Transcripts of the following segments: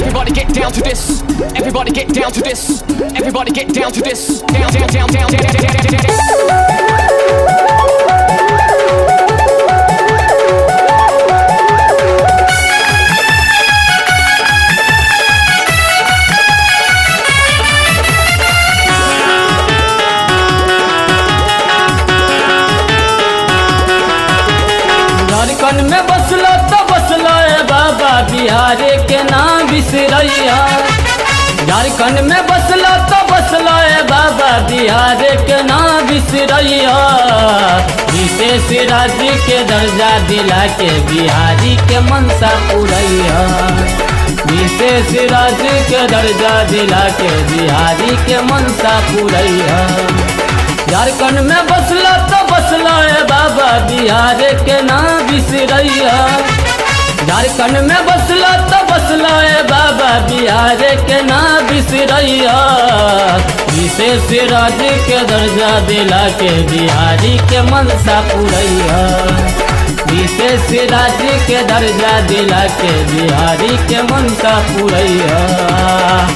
Everybody get down to this. Everybody get down to this. Everybody get down to this. Down, down, down, down, down, down, down, down, down. Jharkhand में बसला तो बसला है बाबा बिहार के नाम बिसरैया। झारखंड में बसला तो बसला है बाबा बिहार के नाम बिसरैया। विशेष राज्य के दर्जा दिला के बिहारी के मनसा पुरैया। विशेष राज्य के दर्जा दिला के बिहारी के मनसा पुरैया। झारखंड में बसला तो बसला है बाबा बिहार के नाम बिसरैया। झारखंड में बसला तो बसला है बाबा बिहार के नाम बिसरैया। विशेष राज्य के दर्जा दिला के बिहारी के मनसा पुरैया। विशेष राज्य के दर्जा दिला के बिहारी के मनसा पुरैया।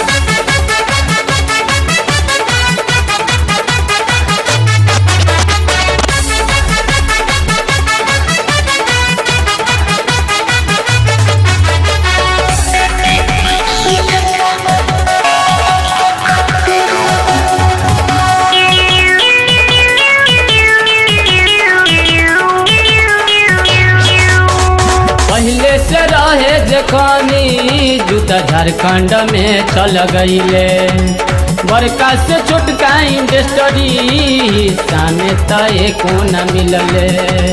पहले से रहे जखानी जूता झारखंड में चल गईले। बड़का से छोटका इंडस्ट्री सामे तय को न मिलले।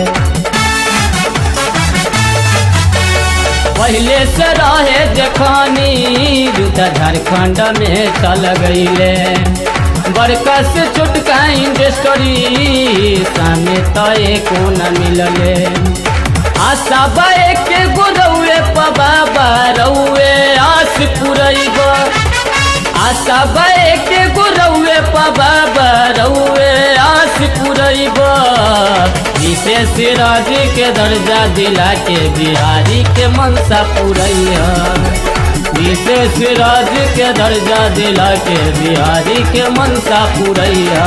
पहले से रहे जखानी जूता झारखंड में चल गईले। बड़का से छोटका इंडस्ट्री सामे तय को न मिलले। आशा बाए के गुरौए बाबा रौए आस पुरैब। आशा बाए के गुरौए बाबा रौए आस पुरैब। विशेष राज्य के दर्जा दिला के बिहारी के मनसा पुरैया। विशेष राज्य के दर्जा दिला के बिहारी के मनसा पुरैया।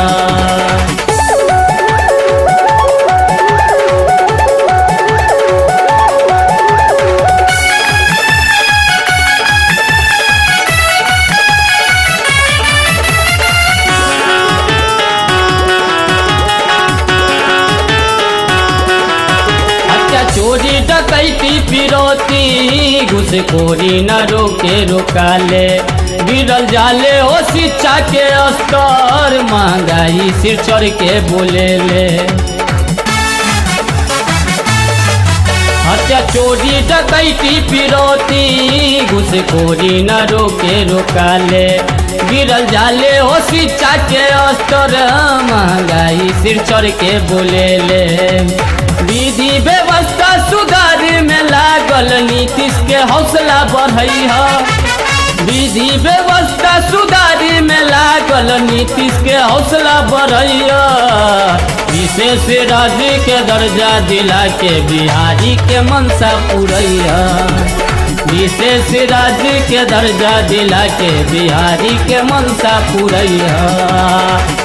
चोरी डकैती फिरौती घुसखोरी न रोके रोकाले। गिरल जाले हो शिक्षा के स्तर महंगाई सिर चढ़ के बोलेले। हत्या चोरी डकैती फिरौती घुसखोरी न रोके रोकाले। गिरल जाले हो शिक्षा के स्तर महंगाई सिर चढ़ के बोलेले। विधि व्यवस्था सुधार में लागल नीतीश के हौसला बढ़ैया। विधि व्यवस्था सुधार में लागल नीतीश के हौसला बढ़ैया। विशेष राज्य के दर्जा दिला के बिहारी के मनसा पुरैया। विशेष राज्य के दर्जा दिला के बिहारी के मनसा पुरैया।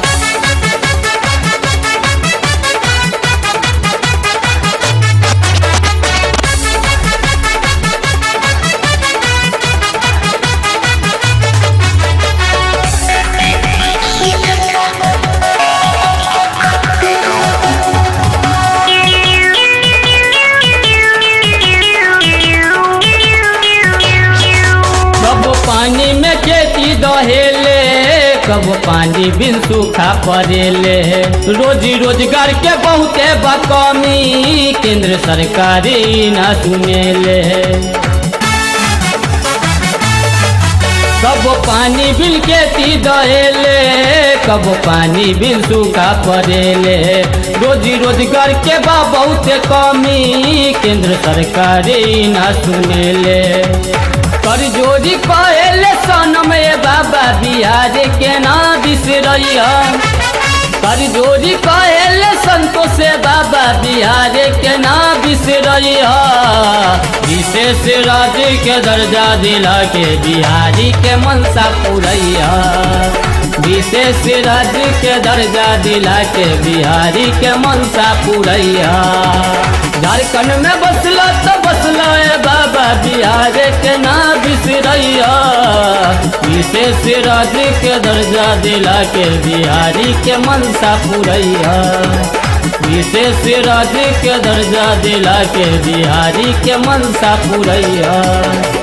पानी में खेती दहेले कब पानी बिन सूखा पड़ेले। रोजी रोजगार के बहुते बकमी केंद्र सरकारी ना सुनेले। कब पानी बिन खेती दहेले कब पानी बिन सूखा पड़ेले। रोजी रोजगार के बहुते कमी केंद्र सरकारी ना सुनेले। कर जोरी कहले सनम बाबा बिहार के ना बिसरैया। कर जोरी कहल संतोष बाबा बिहार के ना बिसरैया विशेष राज्य के दर्जा दिला के बिहारी के मनसा पुरैया विशेष राज्य के दर्जा दिला के बिहारी के मनसा पुरैया झारखंड में बसला तो बसला बाबा बिहार के ना बिसरैया विशेष राज्य के दर्जा दिला के बिहारी के मनसा पुरैया विशेष राज्य के दर्जा दिला के बिहारी के मनसा पुरैया।